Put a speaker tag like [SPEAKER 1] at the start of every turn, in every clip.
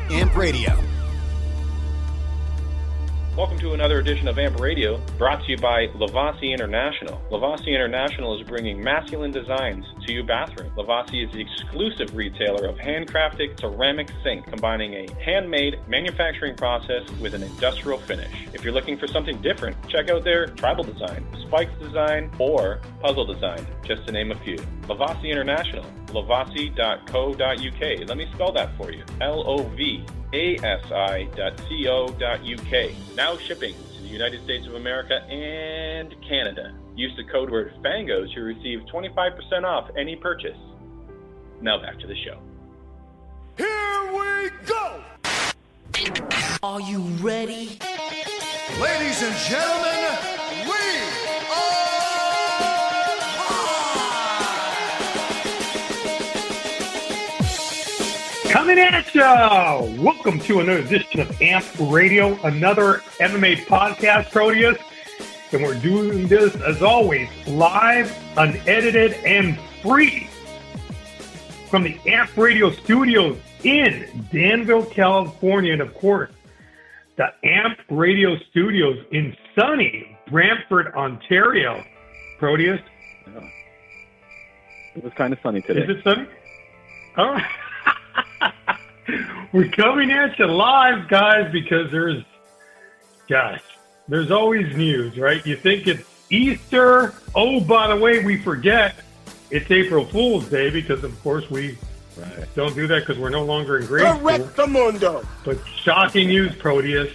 [SPEAKER 1] AMP Radio.
[SPEAKER 2] Welcome to another edition of AMP Radio, brought to you by Lavasi International. Lavasi International is bringing masculine designs to your bathroom. Lavasi is the exclusive retailer of handcrafted ceramic sink, combining a handmade manufacturing process with an industrial finish. If you're looking for something different, check out their tribal design, spikes design, or puzzle design, just to name a few. Lavasi International, lavasi.co.uk. Let me spell that for you. LOVASI.co.uk. Now shipping to the United States of America and Canada. Use the code word FANGOS to receive 25% off any purchase. Now back to the show.
[SPEAKER 3] Here we go!
[SPEAKER 4] Are you ready?
[SPEAKER 3] Ladies and gentlemen, we are
[SPEAKER 5] coming at you! Welcome to another edition of AMP Radio, another MMA podcast, Proteus. And we're doing this, as always, live, unedited, and free from the AMP Radio studios in Danville, California. And, of course, the AMP Radio studios in sunny Brantford, Ontario. Proteus?
[SPEAKER 6] Yeah. It was kind of sunny today.
[SPEAKER 5] Is it sunny? All right. We're coming at you live, guys, because there's always news, right? You think it's Easter. Oh, by the way, we forget it's April Fool's Day because, of course, we don't do that because we're no longer in grade school.
[SPEAKER 3] Correctamundo.
[SPEAKER 5] But shocking news, Proteus.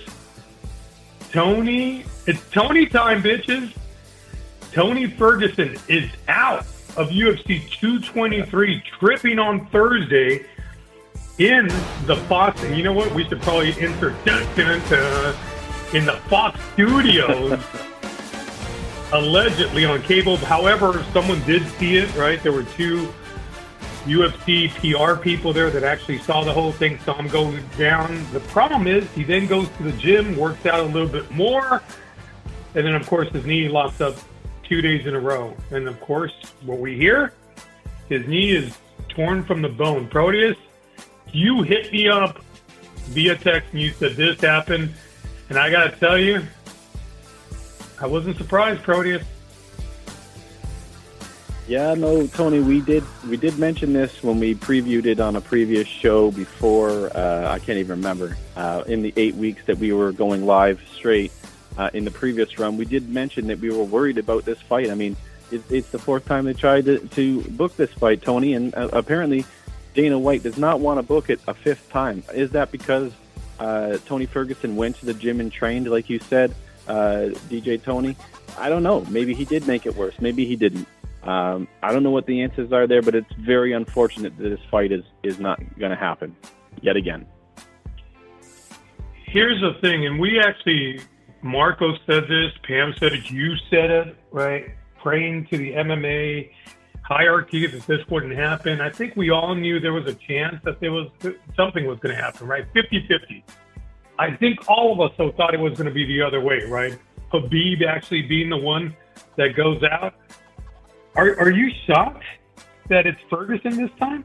[SPEAKER 5] It's Tony time, bitches. Tony Ferguson is out of UFC 223, tripping on Thursday in the Fox. And you know what? We should probably insert in the Fox studios, allegedly on cable. However, someone did see it, right? There were two UFC PR people there that actually saw the whole thing, saw him go down. The problem is he then goes to the gym, works out a little bit more, and then, of course, his knee locks up 2 days in a row. And, of course, what we hear, his knee is torn from the bone. Proteus, you hit me up via text and you said this happened. And I got to tell you, I wasn't surprised, Proteus.
[SPEAKER 6] Yeah, no, Tony, we did mention this when we previewed it on a previous show before, I can't even remember, in the 8 weeks that we were going live straight in the previous run. We did mention that we were worried about this fight. I mean, it's the fourth time they tried to book this fight, Tony, and apparently Dana White does not want to book it a fifth time. Is that because Tony Ferguson went to the gym and trained, like you said, DJ Tony? I don't know. Maybe he did make it worse. Maybe he didn't. I don't know what the answers are there, but it's very unfortunate that this fight is not going to happen yet again.
[SPEAKER 5] Here's the thing, and we actually, Marco said this, Pam said it, you said it, right? Praying to the MMA hierarchy that this wouldn't happen. I think we all knew there was a chance that something was going to happen, right? 50-50. I think all of us thought it was going to be the other way, right? Khabib actually being the one that goes out. Are you shocked that it's Ferguson this time?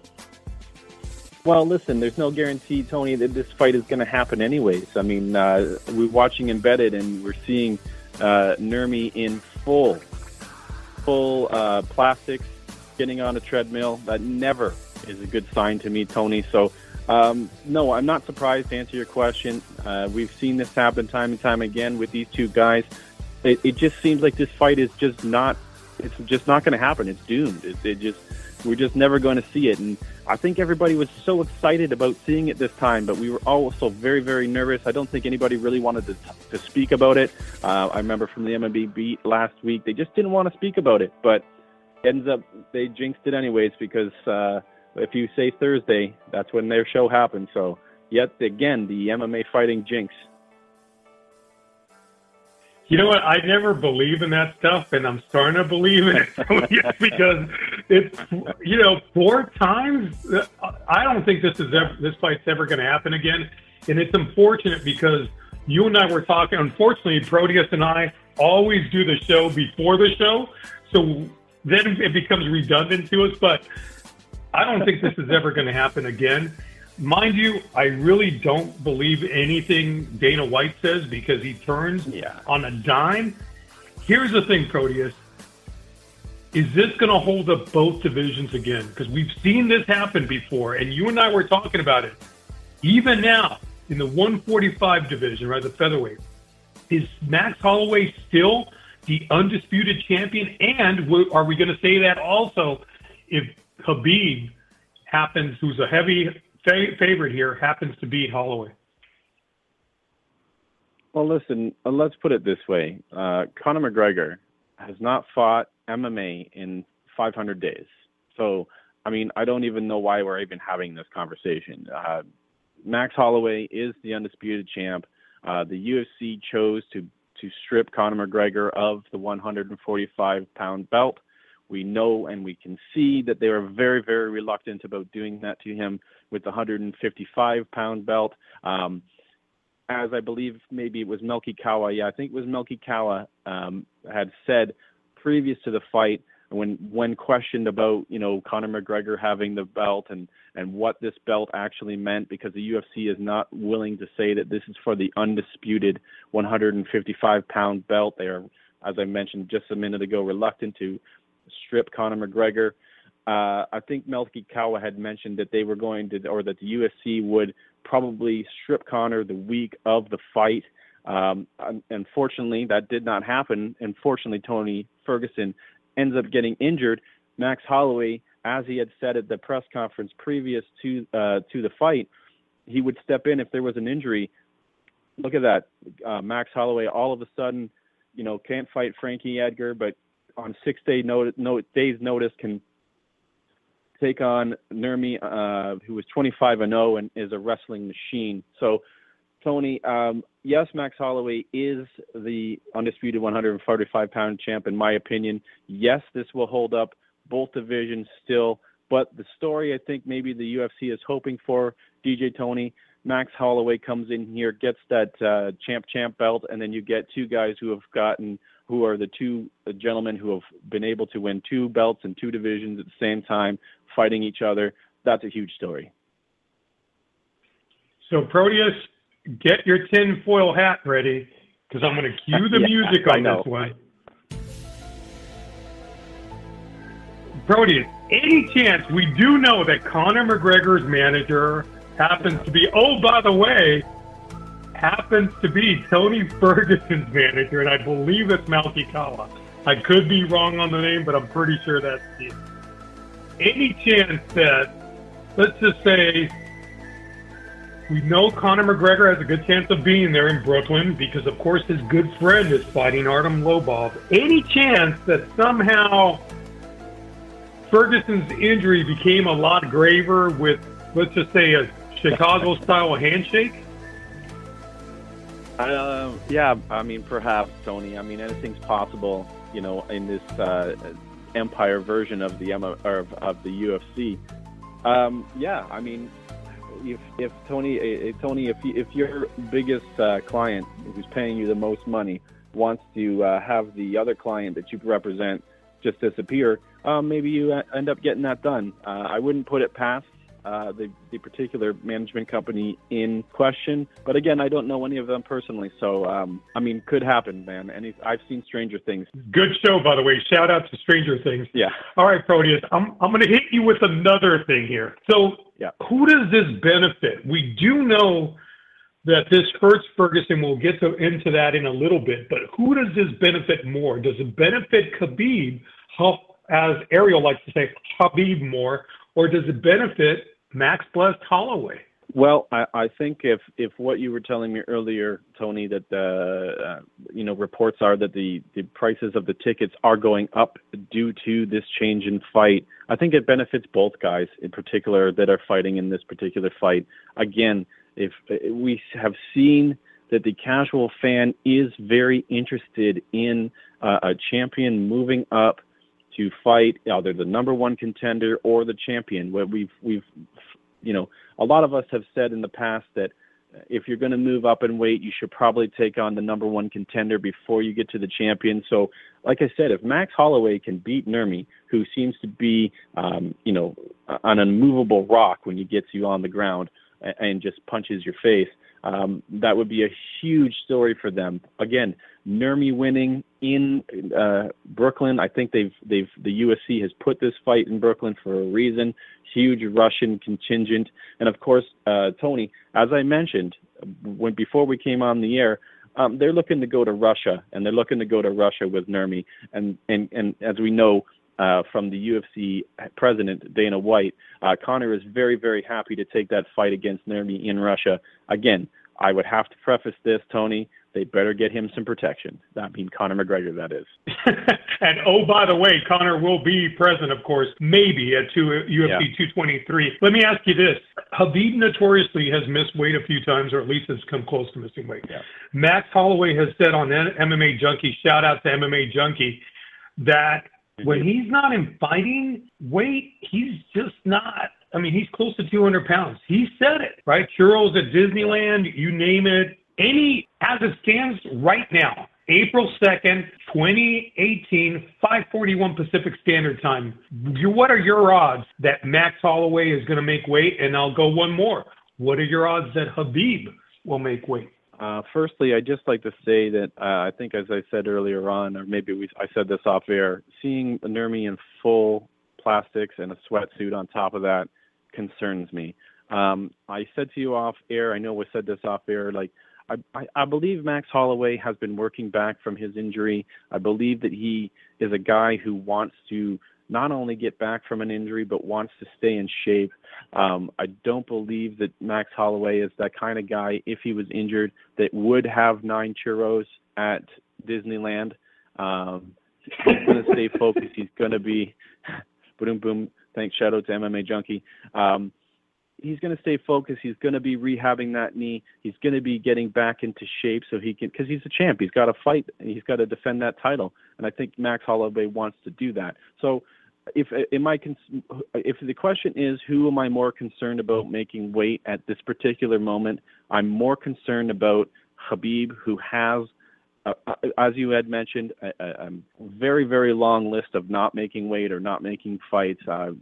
[SPEAKER 6] Well, listen, there's no guarantee, Tony, that this fight is going to happen anyways. I mean, we're watching Embedded and we're seeing Nurmi in full plastics, getting on a treadmill. That never is a good sign to me, Tony. So, no, I'm not surprised to answer your question. We've seen this happen time and time again with these two guys. It just seems like this fight is just not going to happen. It's doomed. We're just never going to see it. And I think everybody was so excited about seeing it this time, but we were also very, very nervous. I don't think anybody really wanted to speak about it. I remember from the MMA beat last week, they just didn't want to speak about it, but ends up they jinxed it anyways because if you say Thursday, that's when their show happens. So yet again, the MMA fighting jinx.
[SPEAKER 5] You know what? I never believe in that stuff, and I'm starting to believe in it because it's, 4 times. I don't think this fight's ever going to happen again, and it's unfortunate because you and I were talking. Unfortunately, Proteus and I always do the show before the show, so then it becomes redundant to us. But I don't think this is ever going to happen again. mind you, I really don't believe anything Dana White says because he turns on a dime. Here's the thing, Proteus. Is this going to hold up both divisions again? Because we've seen this happen before, and you and I were talking about it. Even now, in the 145 division, right, the featherweight, is Max Holloway still the undisputed champion? And are we going to say that also if Khabib happens, who's a heavy favorite here, happens to beat Holloway?
[SPEAKER 6] Well, listen, let's put it this way. Conor McGregor has not fought MMA in 500 days. So, I mean, I don't even know why we're even having this conversation. Max Holloway is the undisputed champ. The UFC chose to strip Conor McGregor of the 145-pound belt. We know and we can see that they were very, very reluctant about doing that to him with the 155-pound belt. As I believe maybe it was Melky Kawa. Yeah, I think it was Melky Kawa had said previous to the fight, when questioned about, Conor McGregor having the belt and what this belt actually meant, because the UFC is not willing to say that this is for the undisputed 155-pound belt. They are, as I mentioned just a minute ago, reluctant to strip Conor McGregor. I think Melky Kawa had mentioned that they were going to, or that the UFC would probably strip Conor the week of the fight. Unfortunately, that did not happen. Unfortunately, Tony Ferguson ends up getting injured. Max Holloway, as he had said at the press conference previous to the fight, he would step in if there was an injury. Look at that. Max Holloway all of a sudden, can't fight Frankie Edgar, but on 6 days notice can take on Nurmi, who is 25-0 and is a wrestling machine. So, Tony, yes, Max Holloway is the undisputed 145-pound champ, in my opinion. Yes, this will hold up both divisions still. But the story I think maybe the UFC is hoping for, DJ Tony, Max Holloway comes in here, gets that champ belt, and then you get two guys who are the two gentlemen who have been able to win two belts in two divisions at the same time, fighting each other. That's a huge story.
[SPEAKER 5] So, Proteus, get your tinfoil hat ready, because I'm going to cue the music on this one. Proteus, any chance, we do know that Conor McGregor's manager happens to be, by the way, happens to be Tony Ferguson's manager, and I believe it's Melky Kawa. I could be wrong on the name, but I'm pretty sure that's it. Any chance that, let's just say, we know Conor McGregor has a good chance of being there in Brooklyn because, of course, his good friend is fighting Artem Lobov. Any chance that somehow Ferguson's injury became a lot graver with, let's just say, a Chicago-style handshake?
[SPEAKER 6] Yeah, I mean, perhaps, Tony. I mean, anything's possible, in this Empire version of the UFC. Yeah, I mean, if Tony, if your biggest client, who's paying you the most money, wants to have the other client that you represent just disappear, maybe you end up getting that done. I wouldn't put it past the particular management company in question, but again, I don't know any of them personally, so I mean, could happen, man. And I've seen Stranger Things.
[SPEAKER 5] Good show, by the way. Shout out to Stranger Things.
[SPEAKER 6] Yeah.
[SPEAKER 5] All right, Proteus, I'm going to hit you with another thing here. So, Who does this benefit? We do know that this hurts Ferguson. We'll get into that in a little bit, but who does this benefit more? Does it benefit Khabib, as Ariel likes to say, Khabib more, or does it benefit Max Blessed Holloway?
[SPEAKER 6] Well, I think if what you were telling me earlier, Tony, that reports are that the prices of the tickets are going up due to this change in fight, I think it benefits both guys in particular that are fighting in this particular fight. Again, if we have seen that the casual fan is very interested in a champion moving up to fight either the number one contender or the champion. What we've a lot of us have said in the past that if you're going to move up in weight, you should probably take on the number one contender before you get to the champion. So, like I said, if Max Holloway can beat Nurmi, who seems to be, an unmovable rock when he gets you on the ground, and just punches your face. That would be a huge story for them. Again, Nurmi winning in Brooklyn. I think the UFC has put this fight in Brooklyn for a reason. Huge Russian contingent, and of course, Tony, as I mentioned before we came on the air, they're looking to go to Russia, and they're looking to go to Russia with Nurmi, and as we know. From the UFC president, Dana White, Conor is very, very happy to take that fight against Nurmi in Russia. Again, I would have to preface this, Tony, they better get him some protection. That means Conor McGregor, that is.
[SPEAKER 5] And, oh, by the way, Conor will be present, of course, maybe at UFC 223. Let me ask you this. Khabib notoriously has missed weight a few times, or at least has come close to missing weight. Yeah. Max Holloway has said on MMA Junkie, shout out to MMA Junkie, that when he's not in fighting weight, he's just not. I mean, he's close to 200 pounds. He said it, right? Churros at Disneyland, you name it. As it stands right now, April 2nd, 2018, 5:41 Pacific Standard Time. What are your odds that Max Holloway is going to make weight? And I'll go one more. What are your odds that Khabib will make weight?
[SPEAKER 6] Firstly, I'd just like to say that I think, as I said earlier on, or maybe I said this off air, seeing Nurmi in full plastics and a sweatsuit on top of that concerns me. I said to you off air, I know we said this off air, like I believe Max Holloway has been working back from his injury. I believe that he is a guy who wants to not only get back from an injury, but wants to stay in shape. I don't believe that Max Holloway is that kind of guy, if he was injured, that would have 9 churros at Disneyland. He's going to stay focused. He's going to be, boom, boom, thanks, shout out to MMA Junkie. He's going to stay focused. He's going to be rehabbing that knee. He's going to be getting back into shape so he can, because he's a champ. He's got to fight. He's got to defend that title. And I think Max Holloway wants to do that. So if the question is, who am I more concerned about making weight at this particular moment, I'm more concerned about Khabib, who has, as you had mentioned, a very, very long list of not making weight or not making fights.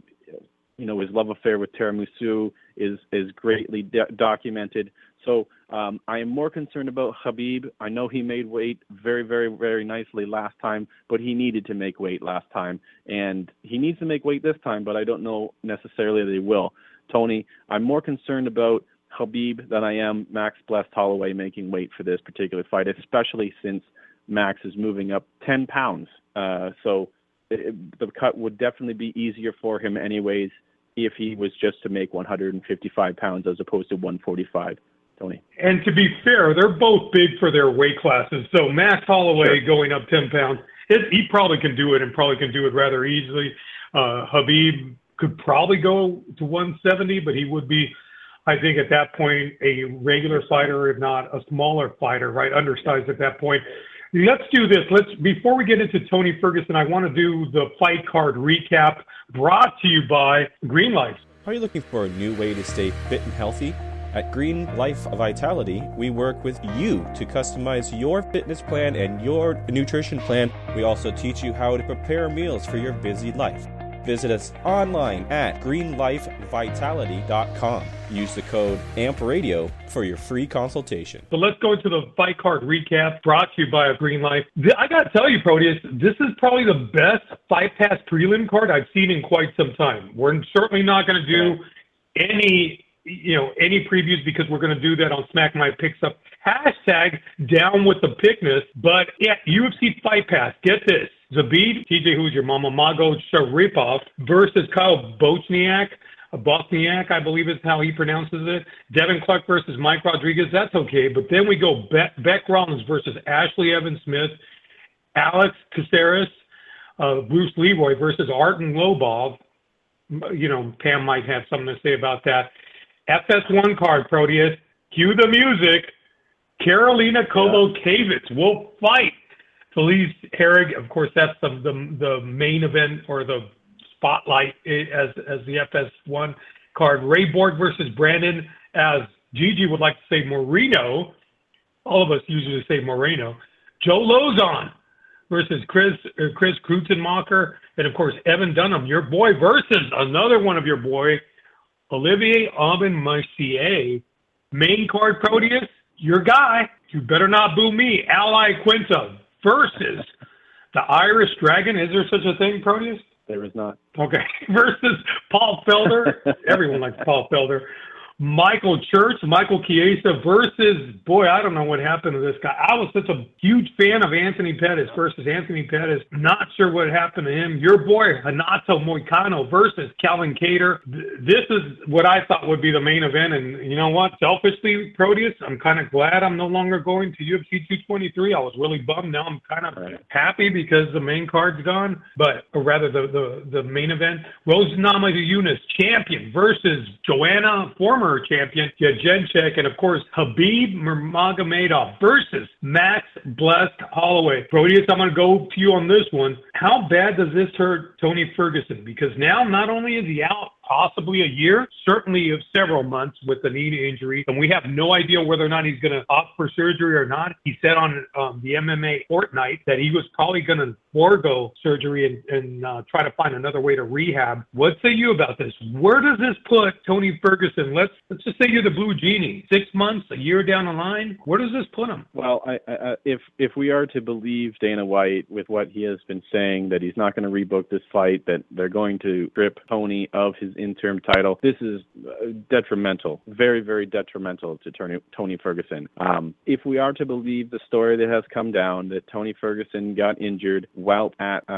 [SPEAKER 6] His love affair with Tiramisu is greatly documented. So I am more concerned about Khabib. I know he made weight very, very, very nicely last time, but he needed to make weight last time. And he needs to make weight this time, but I don't know necessarily that he will. Tony, I'm more concerned about Khabib than I am Max Blessed Holloway making weight for this particular fight, especially since Max is moving up 10 pounds. So the cut would definitely be easier for him anyways if he was just to make 155 pounds as opposed to 145, Tony.
[SPEAKER 5] And to be fair, they're both big for their weight classes. So Max Holloway going up 10 pounds, he probably can do it and probably can do it rather easily. Khabib could probably go to 170, but he would be, I think, at that point, a regular fighter, if not a smaller fighter, right? Undersized at that point. Let's do this. Before we get into Tony Ferguson, I want to do the fight card recap brought to you by Green Life.
[SPEAKER 1] Are you looking for a new way to stay fit and healthy? At Green Life Vitality, we work with you to customize your fitness plan and your nutrition plan. We also teach you how to prepare meals for your busy life. Visit us online at greenlifevitality.com. Use the code AMPRadio for your free consultation.
[SPEAKER 5] So let's go into the fight card recap brought to you by Green Life. I got to tell you, Proteus, this is probably the best Fight Pass prelim card I've seen in quite some time. We're certainly not going to do any previews because we're going to do that on Smack My Picks Up. Hashtag down with the pickness. But yeah, UFC Fight Pass. Get this. Zabit, TJ Who's Your Mama, Mago Sharipov versus Kyle Bochniak, I believe is how he pronounces it. Devin Clark versus Mike Rodriguez, that's okay. But then we go Beck Rollins versus Ashley Evans-Smith, Alex Caceres, Bruce Leroy versus Artem Lobov. Pam might have something to say about that. FS1 card, Proteus. Cue the music. Karolina Kowalkiewicz will fight Felice Herrig. Of course, that's the main event or the spotlight as the FS1 card. Ray Borg versus Brandon, as Gigi would like to say, Moreno. All of us usually say Moreno. Joe Lozon versus Chris Krutzenmacher. And, of course, Evan Dunham, your boy, versus another one of your boy, Olivier Aubin-Mercier, main card Proteus, your guy. You better not boo me. Ally Quinta versus the Irish Dragon. Is there such a thing, Proteus?
[SPEAKER 6] There is not.
[SPEAKER 5] Okay. Versus Paul Felder. Everyone likes Paul Felder. Michael Church, Michael Chiesa versus, boy, I don't know what happened to this guy. I was such a huge fan of Anthony Pettis versus Anthony Pettis. Not sure what happened to him. Your boy, Renato Moicano versus Calvin Kattar. This is what I thought would be the main event. And you know what? Selfishly, Proteus, I'm kind of glad I'm no longer going to UFC 223. I was really bummed. Now I'm kind of happy because the main card's gone. But, or rather, the main event. Rose Namajunas, champion versus Joanna, former champion Jędrzejczyk, and of course Habib Nurmagomedov versus Max Blessed Holloway. Proteus, I'm going to go to you on this one. How bad does this hurt Tony Ferguson? Because now not only is he out possibly a year, certainly of several months with the knee injury, and we have no idea whether or not he's going to opt for surgery or not. He said on the MMA Fortnite that he was probably going to forego surgery and try to find another way to rehab. What say you about this? Where does this put Tony Ferguson? Let's just say you're the Blue Genie. 6 months, a year down the line, where does this put him?
[SPEAKER 6] Well, if we are to believe Dana White with what he has been saying, that he's not going to rebook this fight, that they're going to strip Tony of his interim title, this is detrimental, very, very detrimental to Tony Ferguson. If we are to believe the story that has come down, that Tony Ferguson got injured whilst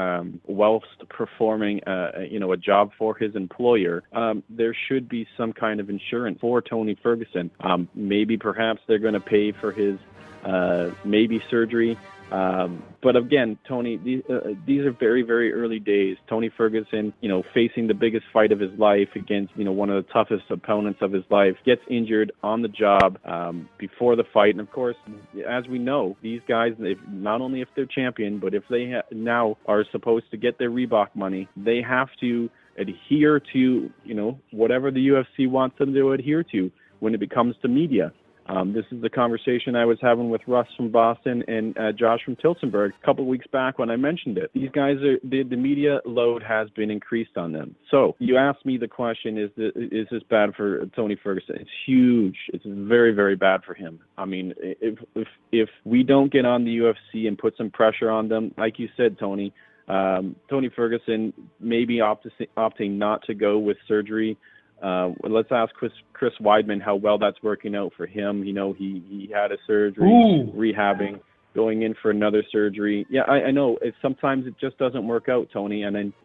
[SPEAKER 6] performing a job for his employer, there should be some kind of insurance for Tony Ferguson. Maybe perhaps they're going to pay for his maybe surgery. But again, Tony, these are very, very early days. Tony Ferguson, facing the biggest fight of his life against, one of the toughest opponents of his life, gets injured on the job before the fight. And of course, as we know, these guys, not only if they're champion, but if they now are supposed to get their Reebok money, they have to adhere to, whatever the UFC wants them to adhere to when it comes to media. This is the conversation I was having with Russ from Boston and Josh from Tilsonburg a couple of weeks back when I mentioned it. These guys the media load has been increased on them. So you asked me the question, is this bad for Tony Ferguson? It's huge. It's very, very bad for him. I mean, if we don't get on the UFC and put some pressure on them, like you said, Tony Ferguson may be opting not to go with surgery. Let's ask Chris Weidman how well that's working out for him. He had a surgery, rehabbing, going in for another surgery. Yeah, I know. Sometimes it just doesn't work out, Tony. And then,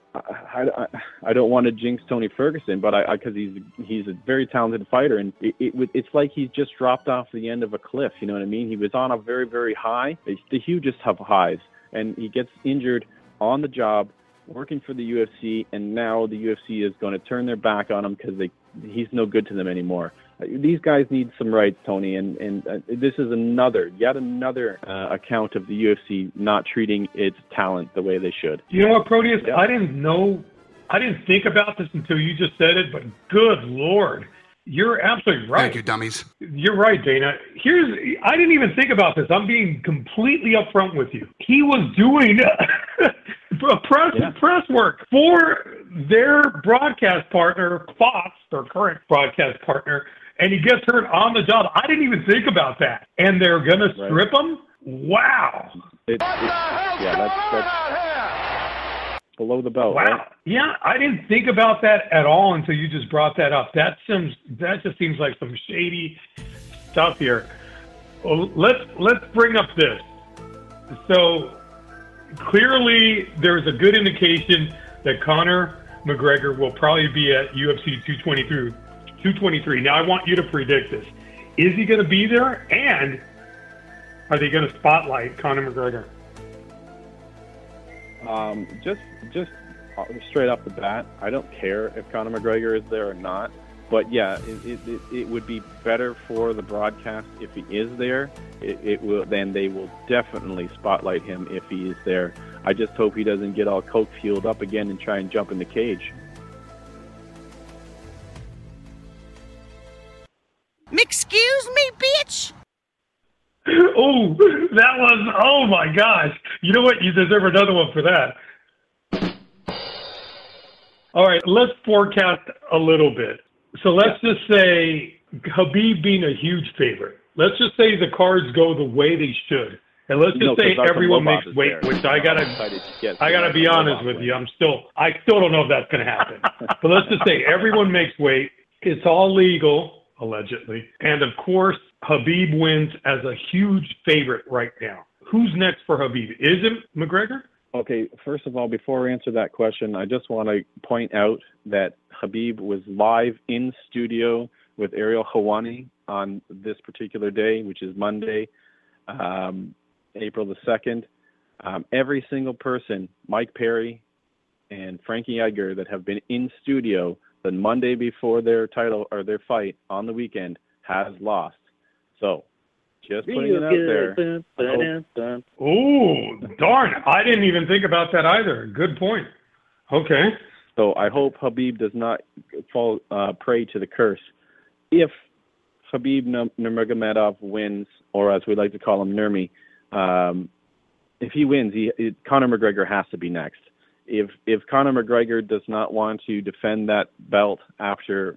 [SPEAKER 6] I don't want to jinx Tony Ferguson, but because he's a very talented fighter, and it's like he's just dropped off the end of a cliff. You know what I mean? He was on a very, very high, the hugest of highs, and he gets injured on the job, working for the UFC, and now the UFC is going to turn their back on him because he's no good to them anymore. These guys need some rights, Tony, and this is yet another account of the UFC not treating its talent the way they should.
[SPEAKER 5] You know what, Proteus?
[SPEAKER 6] Yeah.
[SPEAKER 5] I didn't think about this until you just said it, but good Lord. You're absolutely right.
[SPEAKER 3] Thank you, dummies.
[SPEAKER 5] You're right, Dana. I didn't even think about this. I'm being completely upfront with you. He was doing press work for their broadcast partner, Fox, their current broadcast partner, and he gets hurt on the job. I didn't even think about that. And they're going to strip him? Wow.
[SPEAKER 6] That's below the belt.
[SPEAKER 5] Wow.
[SPEAKER 6] Right?
[SPEAKER 5] Yeah, I didn't think about that at all until you just brought that up. That just seems like some shady stuff here. Well, let's bring up this. So clearly there's a good indication that Conor McGregor will probably be at UFC 223. Now I want you to predict this. Is he going to be there, and are they going to spotlight Conor McGregor?
[SPEAKER 6] Just straight off the bat, I don't care if Conor McGregor is there or not. But yeah, it would be better for the broadcast if he is there. Then they will definitely spotlight him if he is there. I just hope he doesn't get all coke fueled up again and try and jump in the cage.
[SPEAKER 4] Excuse me, bitch?
[SPEAKER 5] Oh my gosh. You know what? You deserve another one for that. All right, let's forecast a little bit. So let's just say Khabib being a huge favorite. Let's just say the cards go the way they should. And let's just say everyone makes weight, which I gotta be honest with you. I still don't know if that's gonna happen. But let's just say everyone makes weight. It's all legal, allegedly. And of course, Khabib wins as a huge favorite right now. Who's next for Khabib? Is it McGregor?
[SPEAKER 6] Okay, first of all, before I answer that question, I just want to point out that Khabib was live in studio with Ariel Helwani on this particular day, which is Monday, April the 2nd. Every single person, Mike Perry and Frankie Edgar, that have been in studio the Monday before their title or their fight on the weekend has lost. So, just putting it out there.
[SPEAKER 5] Oh, darn. I didn't even think about that either. Good point. Okay.
[SPEAKER 6] So I hope Khabib does not fall prey to the curse. If Khabib Nurmagomedov wins, or as we like to call him, Nurmi, if he wins, Conor McGregor has to be next. If Conor McGregor does not want to defend that belt after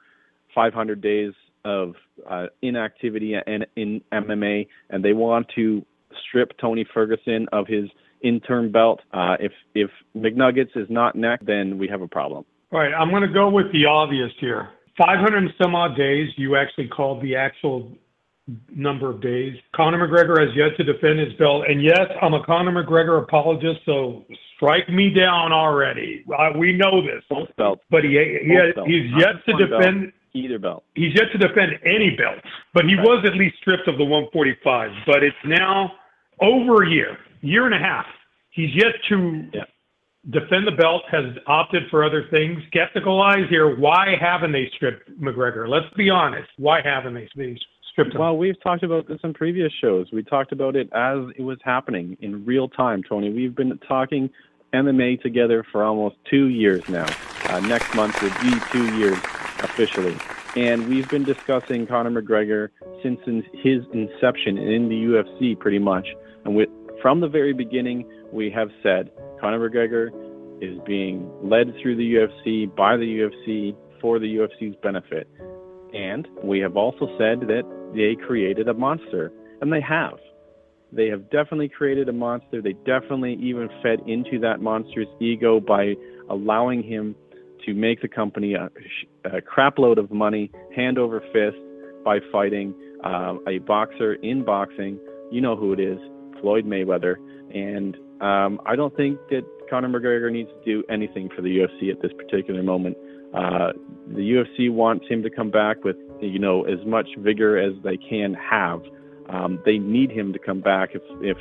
[SPEAKER 6] 500 days of inactivity in MMA, and they want to strip Tony Ferguson of his interim belt, if McNuggets is not next, then we have a problem.
[SPEAKER 5] All right, I'm going to go with the obvious here. 500 and some odd days, you actually called the actual number of days. Conor McGregor has yet to defend his belt. And yes, I'm a Conor McGregor apologist, so strike me down already. We know this.
[SPEAKER 6] Both belts.
[SPEAKER 5] But he's yet to defend
[SPEAKER 6] either belt.
[SPEAKER 5] He's yet to defend any belt. But he was at least stripped of the 145. But it's now over a year and a half. He's yet to defend the belt, has opted for other things. Skeptical eyes here. Why haven't they stripped McGregor? Let's be honest. Why haven't they stripped him?
[SPEAKER 6] Well, we've talked about this in previous shows. We talked about it as it was happening in real time, Tony. We've been talking MMA together for almost 2 years now. Next month would be 2 years officially. And we've been discussing Conor McGregor since his inception in the UFC pretty much. And from the very beginning, we have said Conor McGregor is being led through the UFC, by the UFC, for the UFC's benefit. And we have also said that they created a monster. And they have. They have definitely created a monster. They definitely even fed into that monster's ego by allowing him to make the company a crap load of money, hand over fist, by fighting a boxer in boxing. You know who it is, Floyd Mayweather. And I don't think that Conor McGregor needs to do anything for the UFC at this particular moment. The UFC wants him to come back with, as much vigor as they can have. They need him to come back if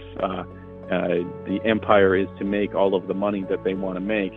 [SPEAKER 6] the empire is to make all of the money that they want to make.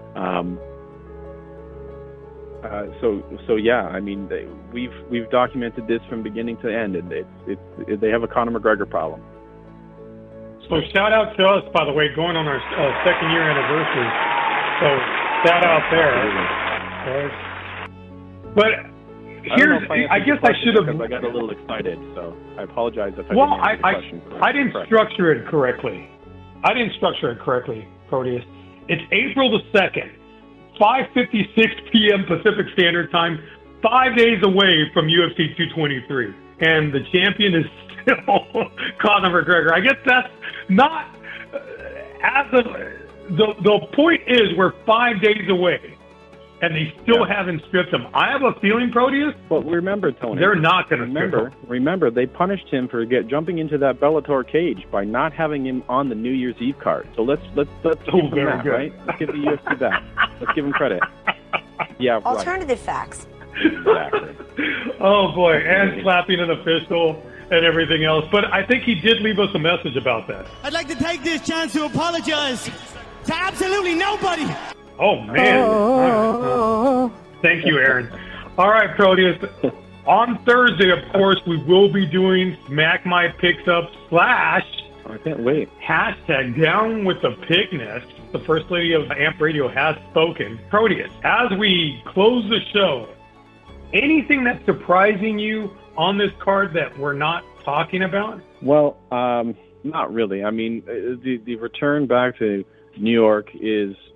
[SPEAKER 6] So yeah, I mean, we've documented this from beginning to end, and they have a Conor McGregor problem.
[SPEAKER 5] So shout out to us, by the way, going on our second year anniversary. So shout out there. But here's, I guess I should have.
[SPEAKER 6] I got a little excited, so I apologize if I didn't answer the question correctly.
[SPEAKER 5] I didn't structure it correctly, Proteus. It's April the 2nd, 5:56 p.m. Pacific Standard Time, 5 days away from UFC 223, and the champion is still Conor McGregor. I guess that's not as of the point is we're 5 days away, and they still haven't stripped him. I have a feeling, Proteus.
[SPEAKER 6] But remember, Tony,
[SPEAKER 5] they're not going to strip him.
[SPEAKER 6] Remember, they punished him for jumping into that Bellator cage by not having him on the New Year's Eve card. So let's give him that, right? Let's give the UFC that. Let's give him credit. Yeah,
[SPEAKER 7] alternative facts.
[SPEAKER 6] Exactly.
[SPEAKER 5] Oh boy, and slapping an official and everything else. But I think he did leave us a message about that.
[SPEAKER 8] I'd like to take this chance to apologize to absolutely nobody.
[SPEAKER 5] Oh, man. Thank you, Aaron. All right, Proteus. On Thursday, of course, we will be doing Smack My Picks Up /
[SPEAKER 6] I can't wait.
[SPEAKER 5] # Down with the Pigness. The First Lady of AMP Radio has spoken. Proteus, as we close the show, anything that's surprising you on this card that we're not talking about?
[SPEAKER 6] Well, not really. I mean, the return back to New York is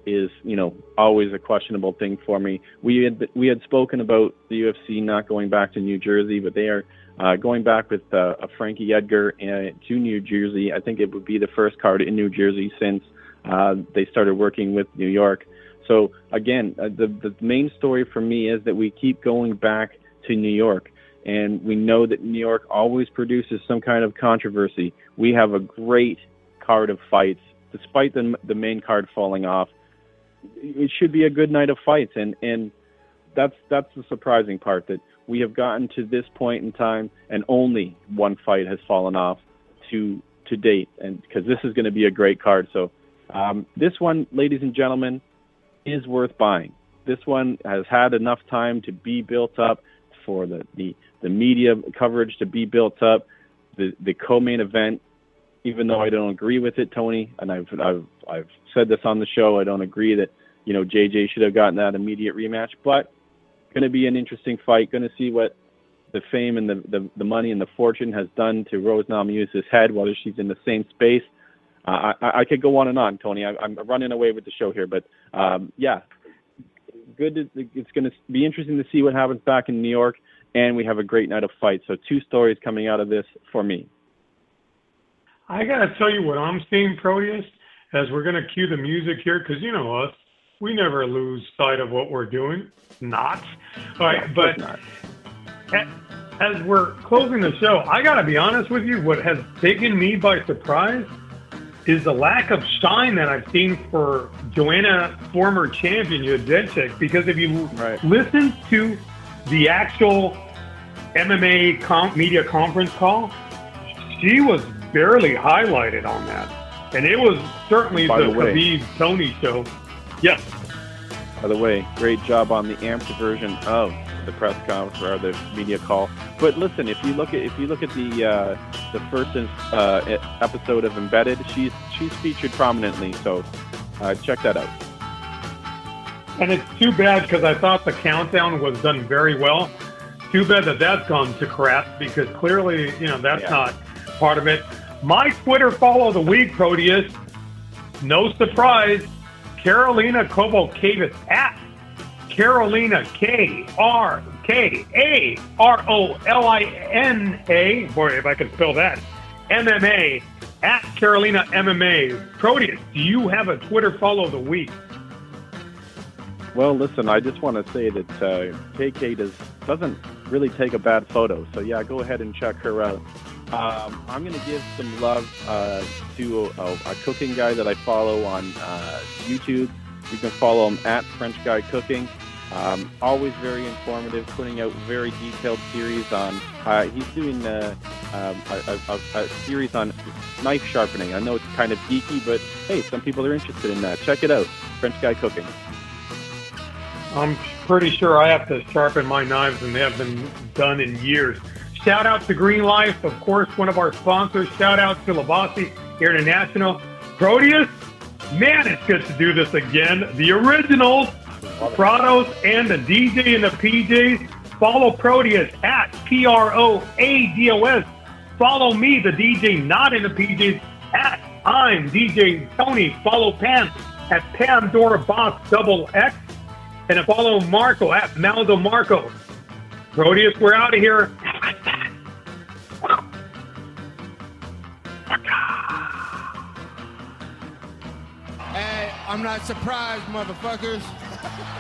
[SPEAKER 6] is, always a questionable thing for me. We had spoken about the UFC not going back to New Jersey, but they are going back with a Frankie Edgar to New Jersey. I think it would be the first card in New Jersey since they started working with New York. So again, the main story for me is that we keep going back to New York, and we know that New York always produces some kind of controversy. We have a great card of fights, despite the main card falling off. It should be a good night of fights, and that's the surprising part, that we have gotten to this point in time and only one fight has fallen off to date, and because this is going to be a great card. So this one, ladies and gentlemen, is worth buying. This one has had enough time to be built up, for the media coverage to be built up, the co-main event. Even though I don't agree with it, Tony, and I've said this on the show, I don't agree that JJ should have gotten that immediate rematch, but going to be an interesting fight. Going to see what the fame and the money and the fortune has done to Rose Namajunas' head, whether she's in the same space. I could go on and on, Tony. I'm running away with the show here, but yeah, good. It's going to be interesting to see what happens back in New York, and we have a great night of fights. So 2 stories coming out of this for me.
[SPEAKER 5] I got to tell you what I'm seeing, Proteus, as we're going to cue the music here, because you know us, we never lose sight of what we're doing. Not. All right, but as we're closing the show, I got to be honest with you, what has taken me by surprise is the lack of shine that I've seen for Joanna, former champion Jędrzejczyk, because if you listen to the actual MMA media conference call, she was barely highlighted on that. And it was certainly the Khabib Tony show. Yes.
[SPEAKER 6] By the way, great job on the amped version of the press conference or the media call. But listen, if you look at the first episode of Embedded, she's featured prominently. So check that out.
[SPEAKER 5] And it's too bad, because I thought the countdown was done very well. Too bad that that's gone to crap, because clearly that's not part of it. My Twitter follow of the week, Proteus, no surprise, Karolina Kowalkiewicz at Karolina Karolina, boy, if I can spell that, MMA at Karolina MMA. Proteus, do you have a Twitter follow of the week?
[SPEAKER 6] Well, listen, I just want to say that KK doesn't really take a bad photo. So yeah, go ahead and check her out. I'm going to give some love to a cooking guy that I follow on YouTube. You can follow him at French Guy Cooking. Always very informative, putting out very detailed series on. He's doing a series on knife sharpening. I know it's kind of geeky, but hey, some people are interested in that. Check it out, French Guy Cooking.
[SPEAKER 5] I'm pretty sure I have to sharpen my knives, and they have been done in years. Shout out to Green Life, of course, one of our sponsors. Shout out to Lavasi International. Proteus, man, it's good to do this again. The originals, Prados, and the DJ and the PJs. Follow Proteus at PROADOS. Follow me, the DJ not in the PJs, at I'm DJ Tony. Follow Pam at Pandora Boss XX. And follow Marco at Maldo Marco. Proteus, we're out of here.
[SPEAKER 3] Hey, I'm not surprised, motherfuckers.